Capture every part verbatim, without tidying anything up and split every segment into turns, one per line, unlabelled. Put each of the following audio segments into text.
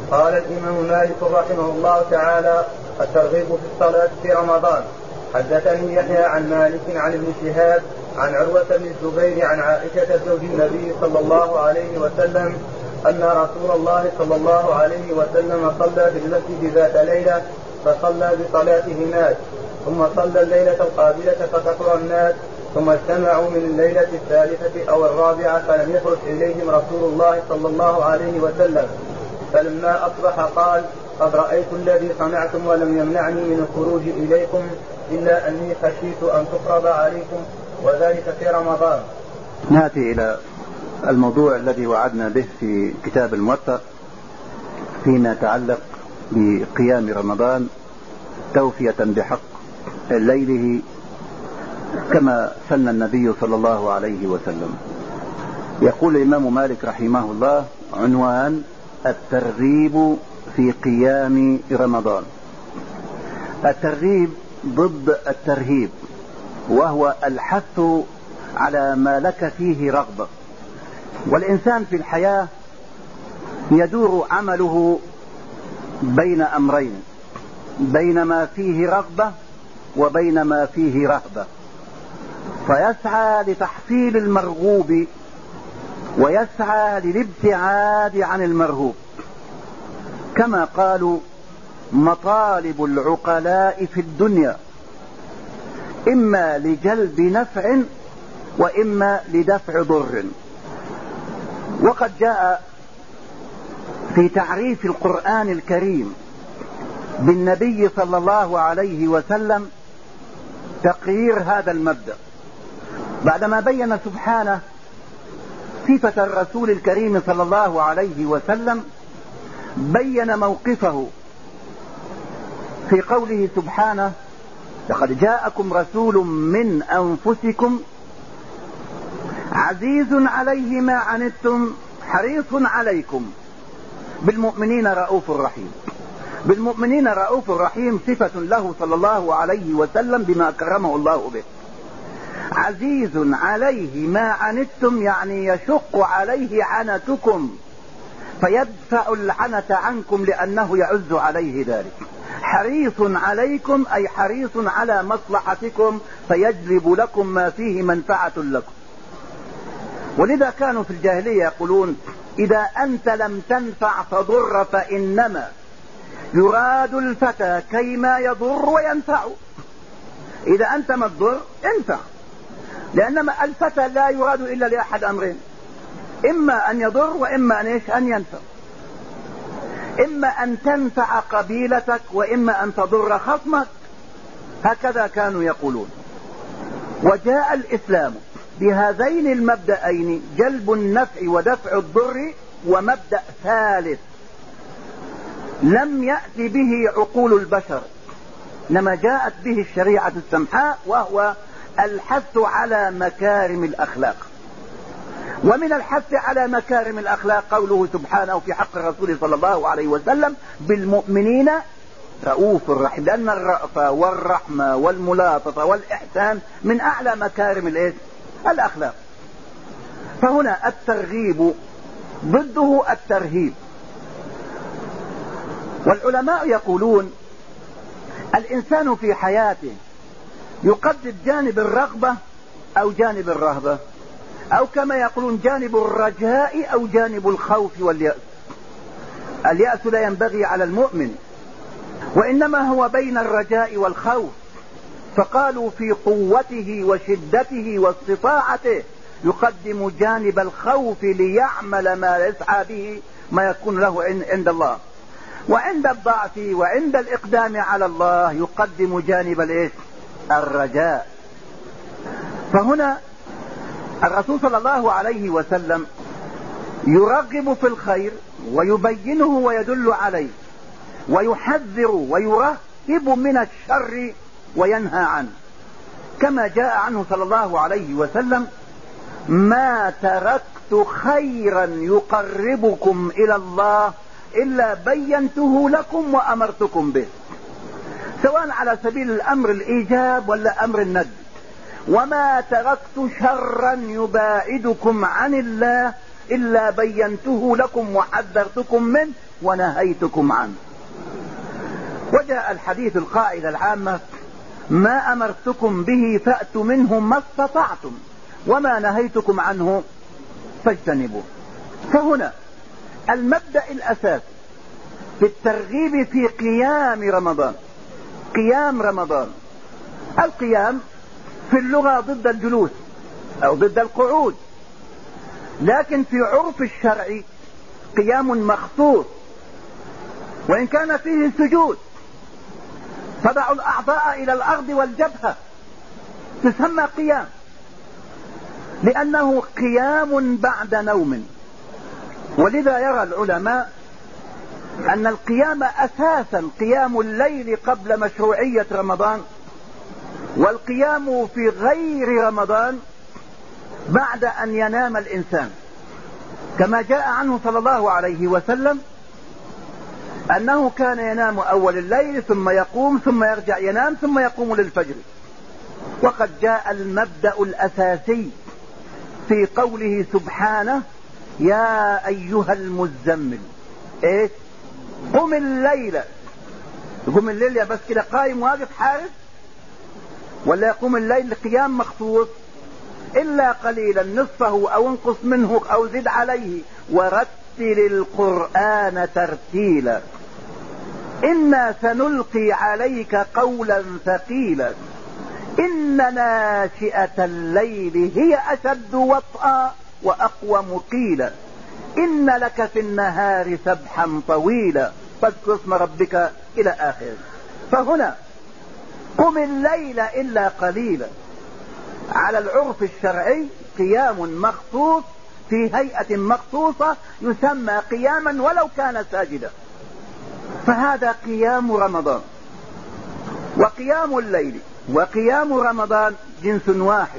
قال الإمام مالك رحمه الله تعالى: الترغيب في الصلاة في رمضان. حدثني يحيى عن مالك عن ابن شهاب عن عروة بن الزبير عن عائشة زوج النبي صلى الله عليه وسلم أن رسول الله صلى الله عليه وسلم صلى بالمسجد ذات ليلة فصلى بصلاته الناس، ثم صلى الليلة القابلة فكثر الناس، ثم اجتمعوا من الليلة الثالثة أو الرابعة فلم يخرج إليهم رسول الله صلى الله عليه وسلم، فلما أصبح قال: قد رأيت الذي صنعتم ولم يمنعني من الخروج إليكم إلا أني خشيت أن تفرض عليكم، وذلك في رمضان.
نأتي إلى الموضوع الذي وعدنا به في كتاب الموطأ فيما يتعلق بقيام رمضان توفية بحق ليله كما سن النبي صلى الله عليه وسلم. يقول الإمام مالك رحمه الله: عنوان: الترغيب في قيام رمضان. الترغيب ضد الترهيب، وهو الحث على ما لك فيه رغبة. والإنسان في الحياة يدور عمله بين أمرين: بين ما فيه رغبة وبين ما فيه رهبة، فيسعى لتحصيل المرغوب ويسعى للابتعاد عن المرهوب. كما قالوا: مطالب العقلاء في الدنيا إما لجلب نفع وإما لدفع ضر. وقد جاء في تعريف القرآن الكريم بالنبي صلى الله عليه وسلم تقرير هذا المبدأ، بعدما بين سبحانه صفة الرسول الكريم صلى الله عليه وسلم. بين موقفه في قوله سبحانه: لقد جاءكم رسول من أنفسكم عزيز عليه ما عنتم حريص عليكم بالمؤمنين رؤوف رحيم. بالمؤمنين رؤوف رحيم صفة له صلى الله عليه وسلم بما كرمه الله به. عزيز عليه ما عنتم يعني يشق عليه عنتكم فيدفع العنة عنكم لأنه يعز عليه ذلك. حريص عليكم أي حريص على مصلحتكم فيجلب لكم ما فيه منفعة لكم. ولذا كانوا في الجاهلية يقولون: إذا أنت لم تنفع فضر، فإنما يراد الفتى كيما يضر وينفع. إذا أنت ما تضر انفع، لأن الفتى لا يراد إلا لأحد أمرين: إما أن يضر وإما أن, أن ينفع، إما أن تنفع قبيلتك وإما أن تضر خصمك. هكذا كانوا يقولون. وجاء الإسلام بهذين المبدأين: جلب النفع ودفع الضر، ومبدأ ثالث لم يأتي به عقول البشر إنما جاءت به الشريعة السمحاء، وهو الحث على مكارم الأخلاق. ومن الحث على مكارم الأخلاق قوله سبحانه في حق الرسول صلى الله عليه وسلم: بالمؤمنين رؤوف رحيم، لأن الرأفة والرحمة والملاطفة والإحسان من أعلى مكارم الأخلاق. فهنا الترغيب ضده الترهيب. والعلماء يقولون: الإنسان في حياته يقدد جانب الرغبة أو جانب الرهبة، أو كما يقولون جانب الرجاء أو جانب الخوف واليأس. اليأس لا ينبغي على المؤمن، وإنما هو بين الرجاء والخوف. فقالوا: في قوته وشدته واستطاعته يقدم جانب الخوف ليعمل ما يسعى به ما يكون له عند الله، وعند الضعف وعند الإقدام على الله يقدم جانب الإيش؟ الرجاء. فهنا الرسول صلى الله عليه وسلم يرغب في الخير ويبينه ويدل عليه، ويحذر ويرهب من الشر وينهى عنه. كما جاء عنه صلى الله عليه وسلم: ما تركت خيرا يقربكم إلى الله إلا بينته لكم وأمرتكم به، سواء على سبيل الأمر الإيجاب ولا أمر الندب. وما تركت شرا يباعدكم عن الله إلا بينته لكم وحذرتكم منه ونهيتكم عنه. وجاء الحديث القاعدة العامة: ما أمرتكم به فأتوا منه ما استطعتم وما نهيتكم عنه فاجتنبوه. فهنا المبدأ الأساسي في الترغيب في قيام رمضان. قيام رمضان، القيام في اللغة ضد الجلوس أو ضد القعود، لكن في عرف الشرع قيام مخصوص، وإن كان فيه سجود. تضع الأعضاء إلى الأرض والجبهة، تسمى قيام، لأنه قيام بعد نوم. ولذا يرى العلماء أن القيام أساسا قيام الليل قبل مشروعية رمضان، والقيام في غير رمضان بعد أن ينام الإنسان، كما جاء عنه صلى الله عليه وسلم أنه كان ينام أول الليل ثم يقوم ثم يرجع ينام ثم يقوم للفجر. وقد جاء المبدأ الأساسي في قوله سبحانه: يا أيها المزمل إيه؟ قم الليل. يقوم الليل يا بس كده قائم واقف حارس، ولا يقوم الليل قيام مخصوص؟ إلا قليلا نصفه أو انقص منه أو زد عليه ورتل القرآن ترتيلا إنا سنلقي عليك قولا ثقيلا إن ناشئة الليل هي أشد وطئا وأقوم قيلا إن لك في النهار سبحا طويلا فاذكر اسم ربك إلى آخره. فهنا قم الليل إلا قليلا على العرف الشرعي قيام مخصوص في هيئة مخصوصة يسمى قياما ولو كان ساجدا. فهذا قيام رمضان. وقيام الليل وقيام رمضان جنس واحد.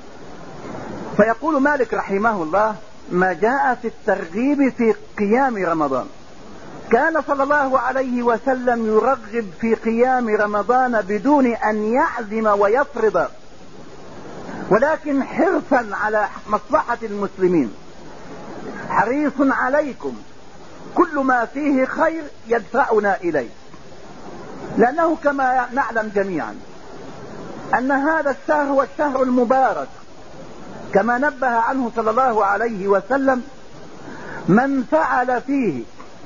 فيقول مالك رحمه الله: ما جاء في الترغيب في قيام رمضان، كان صلى الله عليه وسلم يرغب في قيام رمضان بدون أن يعزم ويفرض، ولكن حرصا على مصلحة المسلمين. حريص عليكم، كل ما فيه خير يدفعنا إليه، لأنه كما نعلم جميعا أن هذا الشهر هو الشهر المبارك، كما نبه عنه صلى الله عليه وسلم: من فعل فيه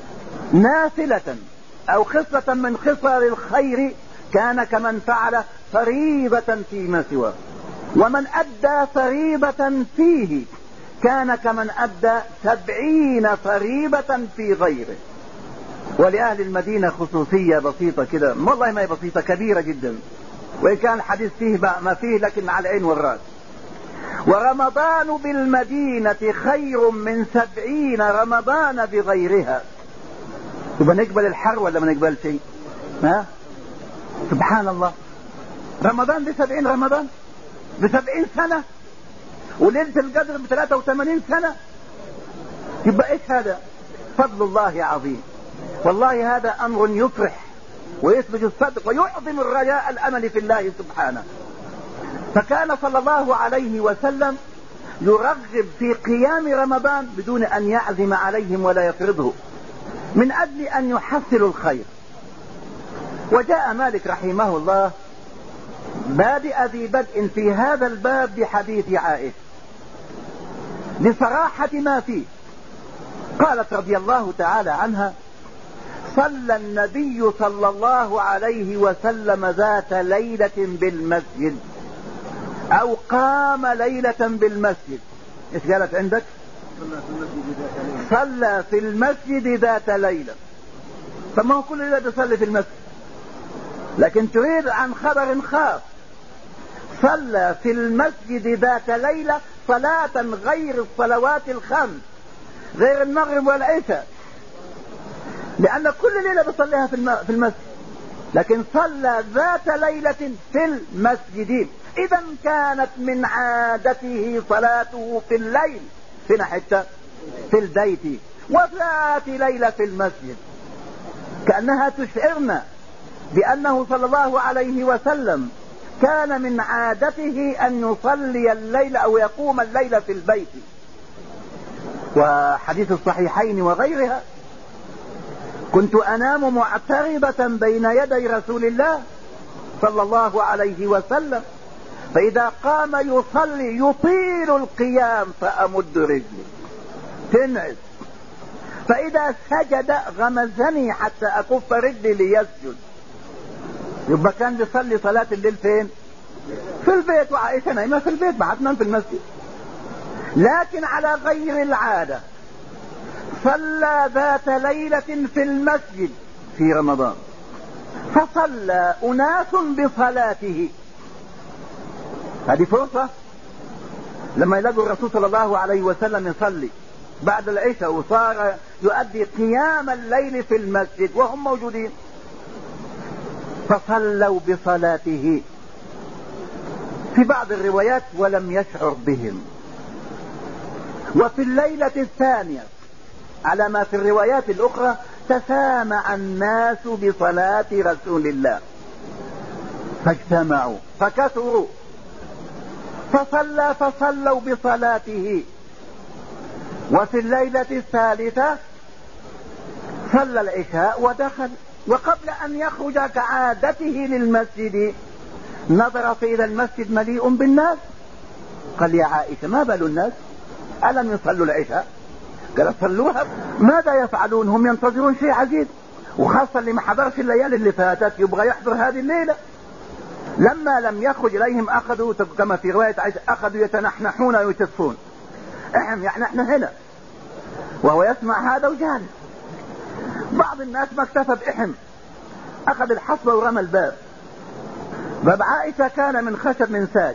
نافلة أو خصلة من خصال الخير كان كمن فعل فريضة فيما سواه، ومن أدى فريضة فيه كان كمن أدى سبعين فريضة في غيره. ولأهل المدينة خصوصية بسيطة كده، والله ما هي بسيطة، كبيرة جدا، وإن كان الحديث فيه ما فيه لكن على العين والرأس: ورمضان بالمدينة خير من سبعين رمضان بغيرها. يبقى نقبل الحر ولا ما نقبل شيء؟ ها؟ سبحان الله، رمضان بسبعين رمضان بسبعين سنة، وليلة القدر بثلاثة وثمانين سنة. يبقى ايش هذا؟ فضل الله عظيم. والله هذا امر يفرح ويثبت الصدق ويعظم الرجاء الامل في الله سبحانه. فكان صلى الله عليه وسلم يرغب في قيام رمضان بدون ان يعزم عليهم ولا يفرضه، من اجل ان يحصلوا الخير. وجاء مالك رحمه الله بادئ ذي بدء في هذا الباب بحديث عائشة لصراحة ما فيه. قالت رضي الله تعالى عنها: صلى النبي صلى الله عليه وسلم ذات ليلة بالمسجد، او قام ليلة بالمسجد. ايش قالت عندك؟ صلى في المسجد ذات ليلة. فما هو كل ليلة بيصلي في المسجد، لكن تريد عن خبر خاص. صلى في المسجد ذات ليلة صلاة غير الصلوات الخمس، غير المغرب والعشاء، لأن كل ليلة بيصليها في المسجد، لكن صلى ذات ليلة في المسجد. إذا كانت من عادته صلاته في الليل فين حتى؟ في البيت، وذات ليلة في المسجد، كأنها تشعرنا بأنه صلى الله عليه وسلم كان من عادته أن يصلي الليل أو يقوم الليل في البيت. وحديث الصحيحين وغيرها كنت أنام معترضة بين يدي رسول الله صلى الله عليه وسلم، فإذا قام يصلي يطيل القيام فأمد رجلي تنعس، فإذا سجد غمزني حتى أكف رجلي ليسجد. يبقى كان بيصلي صلاة الليل فين؟ في البيت، وعائشة نايمة في البيت، بعد نام في المسجد. لكن على غير العادة صلى ذات ليلة في المسجد في رمضان، فصلى أناس بصلاته. هذه فرصة لما يلاقوا الرسول صلى الله عليه وسلم يصلي بعد العشاء وصار يؤدي قيام الليل في المسجد وهم موجودين، فصلوا بصلاته. في بعض الروايات ولم يشعر بهم. وفي الليلة الثانية على ما في الروايات الأخرى تسامع الناس بصلاة رسول الله فاجتمعوا فكثروا فصلى فصلوا بصلاته. وفي الليلة الثالثة صلى العشاء ودخل، وقبل أن يخرج كعادته للمسجد نظر فإذا المسجد مليء بالناس. قال يا عائشة ما بال الناس ألم يصلوا العشاء؟ قال صلوها. ماذا يفعلون؟ هم ينتظرون شيء عجيب، وخاصة اللي ما حضرش الليالي اللي فاتت يبغى يحضر هذه الليلة. لما لم يخرج إليهم أخذوا كما في رواية عائشة أخذوا يتنحنحون ويتسفون، احنا يعني احنا هنا، وهو يسمع هذا وجالس. بعض الناس ما اكتفى بإحم، أخذ الحصبة ورمى الباب. باب عائشة كان من خشب منساج،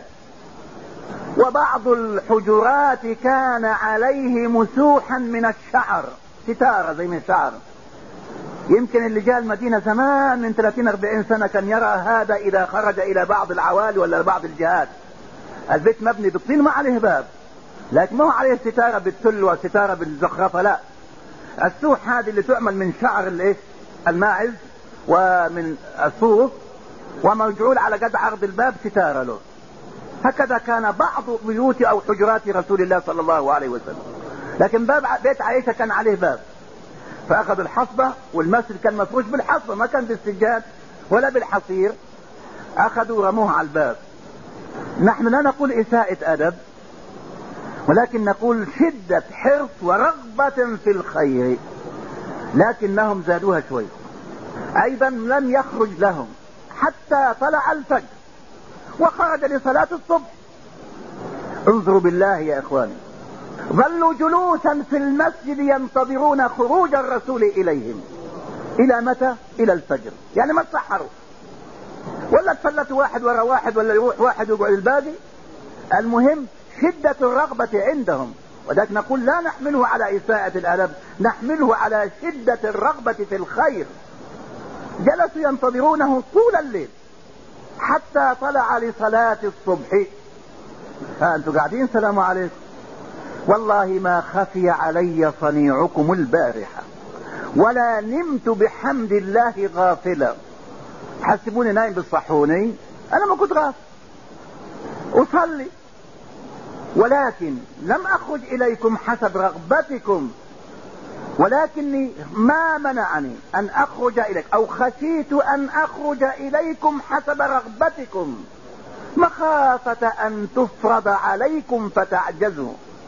وبعض الحجرات كان عليه مسوحا من الشعر، ستارة زي من الشعر. يمكن اللي جاء المدينة زمان من ثلاثين أربعين سنة كان يرى هذا إذا خرج إلى بعض العوالي ولا بعض الجهات. البيت مبني بالطين ما عليه باب، لكن ما هو عليه ستارة بالتل وستارة بالزخرفة، لا، السوح هذه اللي تعمل من شعر الايش الماعز ومن الصوف، ومجعول على قد عرض الباب ستارة له. هكذا كان بعض بيوت او حجرات رسول الله صلى الله عليه وسلم. لكن باب بيت عائشة كان عليه باب، فاخذ الحصبة، والمسجد كان مفروش بالحصبة ما كان بالسجاد ولا بالحصير، اخذوا رموه على الباب. نحن لا نقول اساءة ادب، ولكن نقول شدة حرص ورغبة في الخير، لكنهم زادوها شوي. ايضا لم يخرج لهم حتى طلع الفجر وخرج لصلاة الصبح. انظروا بالله يا اخواني، ظلوا جلوسا في المسجد ينتظرون خروج الرسول اليهم. الى متى؟ الى الفجر، يعني ما تسحروا ولا تفلتوا واحد ورا واحد ولا يروح واحد ويقعد الباقي. المهم شدة الرغبة عندهم، وذلك نقول لا نحمله على إساءة الأدب، نحمله على شدة الرغبة في الخير. جلسوا ينتظرونه طول الليل حتى طلع لصلاة الصبح. ها أنتم قاعدين سلام عليكم، والله ما خفي علي صنيعكم البارحة ولا نمت بحمد الله غافلا. حسبوني نايم بالصحوني، أنا ما كنت غافل أصلي، ولكن لم أخرج إليكم حسب رغبتكم، ولكني ما منعني أن أخرج إليك أو خشيت أن أخرج إليكم حسب رغبتكم مخافة أن تفرض عليكم فتعجزوا.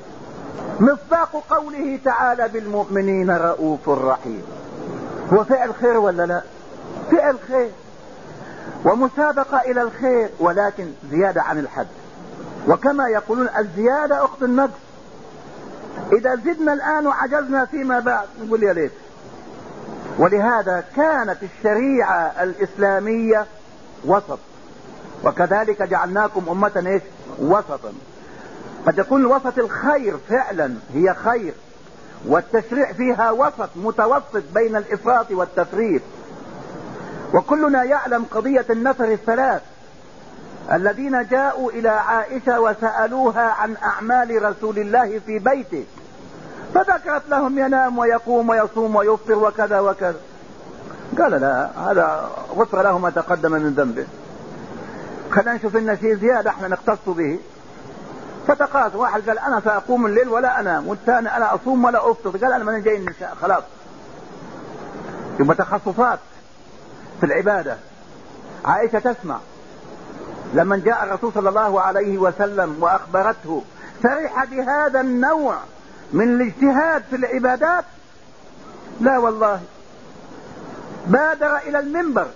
مصداق قوله تعالى بالمؤمنين رؤوف رحيم. هو فعل خير ولا لا؟ فعل خير ومسابقة إلى الخير، ولكن زيادة عن الحد. وكما يقولون الزيادة أخت النقص، إذا زدنا الآن وعجزنا فيما بعد نقول يا ليت. ولهذا كانت الشريعة الإسلامية وسط، وكذلك جعلناكم أمة إيش؟ وسطا. قد يكون الوسط الخير فعلا، هي خير، والتشريع فيها وسط متوسط بين الإفراط والتفريط. وكلنا يعلم قضية النفر الثلاث الذين جاءوا إلى عائشة وسألوها عن أعمال رسول الله في بيته، فذكرت لهم ينام ويقوم ويصوم ويفطر وكذا وكذا. قال لا، هذا غفر له ما تقدم من ذنبه، خلينا نشوف لنا شيء زيادة احنا نختص به. فتقاس، واحد قال أنا سأقوم الليل ولا أنام، والثاني أنا أصوم ولا أفطر، قال أنا من جاي خلاص. يبقى تخصصات في العبادة. عائشة تسمع لما جاء الرسول صلى الله عليه وسلم وأخبرته فرح بهذا النوع من الاجتهاد في العبادات، لا والله بادر إلى المنبر.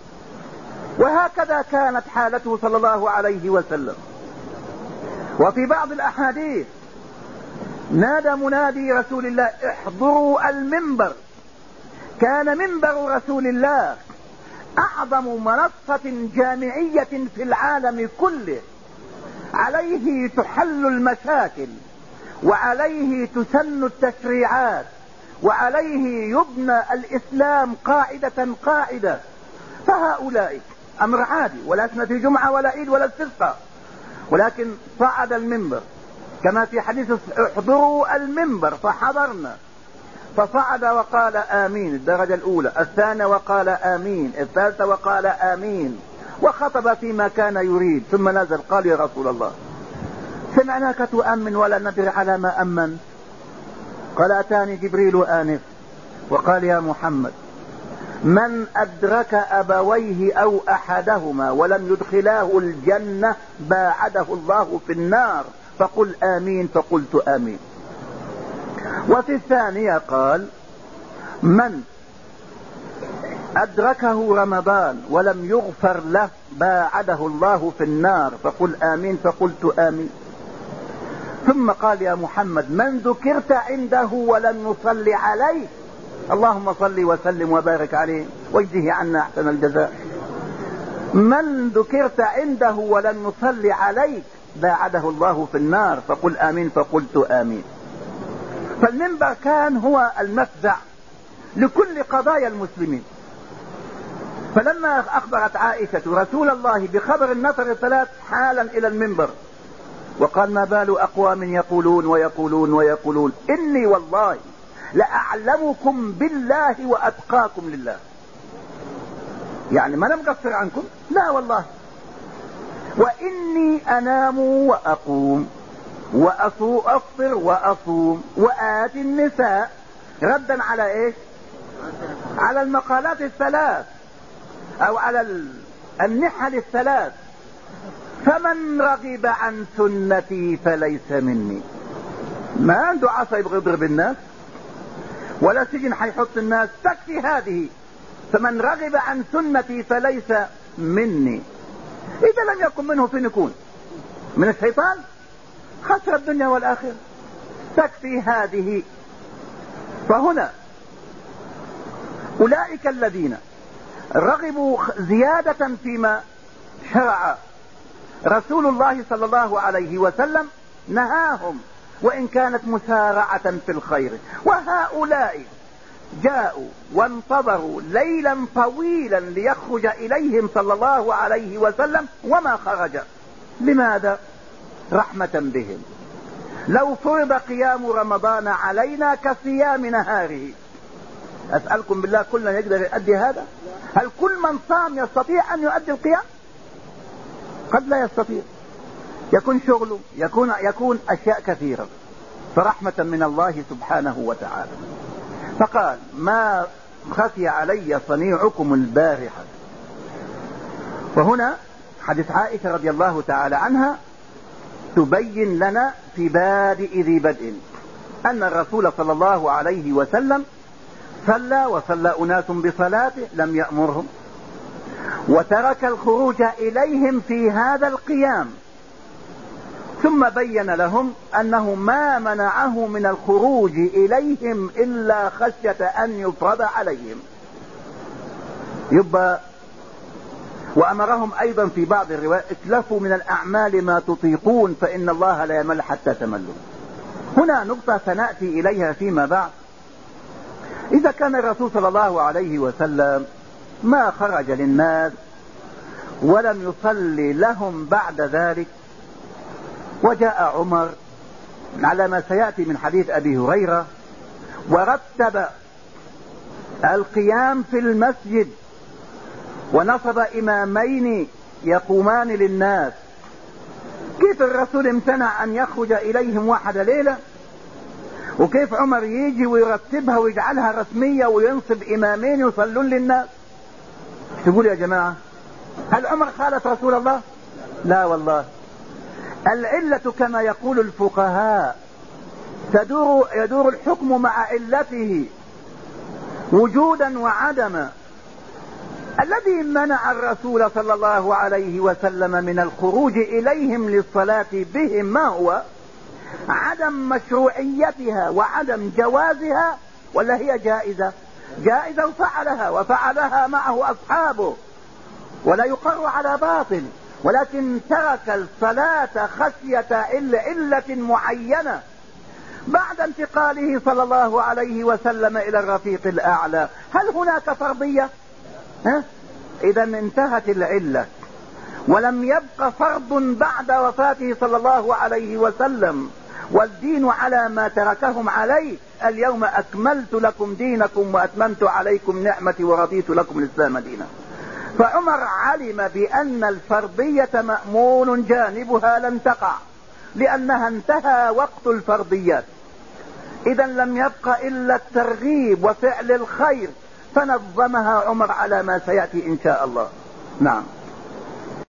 وهكذا كانت حالته صلى الله عليه وسلم. وفي بعض الأحاديث نادى منادي رسول الله احضروا المنبر. كان منبر رسول الله أعظم منصة جامعية في العالم كله، عليه تحل المشاكل، وعليه تسن التشريعات، وعليه يبنى الإسلام قاعدة قاعدة. فهؤلاء أمر عادي، ولا اسم في جمعة ولا عيد ولا استسقاء، ولكن صعد المنبر كما في حديث احضروا المنبر، فحضرنا، فصعد وقال آمين الدرجة الأولى، الثانية وقال آمين، الثالثة وقال آمين، وخطب فيما كان يريد، ثم نزل قال يا رسول الله سمعناك تؤمن ولا ندري على ما أمن. قال أتاني جبريل آنف وقال يا محمد من أدرك أبويه أو أحدهما ولم يدخلاه الجنة باعده الله في النار، فقل آمين، فقلت آمين. وفي الثانية قال من أدركه رمضان ولم يغفر له باعده الله في النار، فقل آمين، فقلت آمين. ثم قال يا محمد من ذكرت عنده ولم يصلي عليه اللهم صل وسلم وبارك عليه واجزه عنا احسن الجزاء. من ذكرت عنده ولم يصلي عليك باعده الله في النار، فقل آمين، فقلت آمين. فالمنبر كان هو المفزع لكل قضايا المسلمين. فلما أخبرت عائشة رسول الله بخبر النصر الثلاث حالا إلى المنبر وقال ما بال أقوام يقولون ويقولون ويقولون إني والله لأعلمكم بالله وأتقاكم لله. يعني ما أنا مقصر عنكم، لا والله. وإني أنام وأقوم وأفطر وأصوم وآتي النساء، ردا على إيش؟ على المقالات الثلاث أو على النحل الثلاث. فمن رغب عن سنتي فليس مني. ما عنده عصا يبغى يضرب الناس ولا سجن حيحط الناس، تكفي هذه. فمن رغب عن سنتي فليس مني. إذا لم يكن منه فين يكون؟ من الشيطان؟ خسر الدنيا والآخرة. تكفي هذه. فهنا أولئك الذين رغبوا زيادة فيما شرع رسول الله صلى الله عليه وسلم نهاهم، وإن كانت مسارعة في الخير. وهؤلاء جاءوا وانتظروا ليلا طويلا ليخرج إليهم صلى الله عليه وسلم وما خرج. لماذا؟ رحمة بهم. لو فرض قيام رمضان علينا كصيام نهاره، أسألكم بالله كلنا يقدر يؤدي هذا؟ هل كل من صام يستطيع أن يؤدي القيام؟ قد لا يستطيع، يكون شغله، يكون يكون أشياء كثيرة. فرحمة من الله سبحانه وتعالى. فقال ما خفي علي صنيعكم البارحة. وهنا حديث عائشة رضي الله تعالى عنها تبين لنا في بادئ ذي بدء أن الرسول صلى الله عليه وسلم صلى وصلى أناس بصلاته لم يأمرهم، وترك الخروج إليهم في هذا القيام، ثم بين لهم أنه ما منعه من الخروج إليهم إلا خشية أن يفرض عليهم. يبقى وأمرهم أيضا في بعض الروايات اتلفوا من الأعمال ما تطيقون فإن الله لا يمل حتى تملوا. هنا نقطة سنأتي إليها فيما بعد. إذا كان الرسول صلى الله عليه وسلم ما خرج للناس ولم يصلي لهم بعد ذلك، وجاء عمر على ما سيأتي من حديث أبي هريرة ورتب القيام في المسجد ونصب إمامين يقومان للناس، كيف الرسول امتنع أن يخرج إليهم واحد ليلة وكيف عمر يجي ويرتبها ويجعلها رسمية وينصب إمامين يصلون للناس. تقول يا جماعة هل عمر خالف رسول الله؟ لا والله. العلة كما يقول الفقهاء تدور يدور الحكم مع علته وجودا وعدما. الذي منع الرسول صلى الله عليه وسلم من الخروج إليهم للصلاة بهم ما هو؟ عدم مشروعيتها وعدم جوازها، ولا هي جائزة؟ جائزة وفعلها وفعلها معه أصحابه ولا يقر على باطل، ولكن ترك الصلاة خشية علة معينة بعد انتقاله صلى الله عليه وسلم إلى الرفيق الأعلى. هل هناك فرضية؟ ها؟ إذا انتهت العلة ولم يبق فرض بعد وفاته صلى الله عليه وسلم، والدين على ما تركهم عليه. اليوم أكملت لكم دينكم وأتممت عليكم نعمتي ورضيت لكم الإسلام دينا. فعمر علم بأن الفرضية مأمول جانبها لن تقع لأنها انتهى وقت الفرضيات. إذا لم يبق إلا الترغيب وفعل الخير، فنظمها عمر على ما سيأتي إن شاء الله. نعم.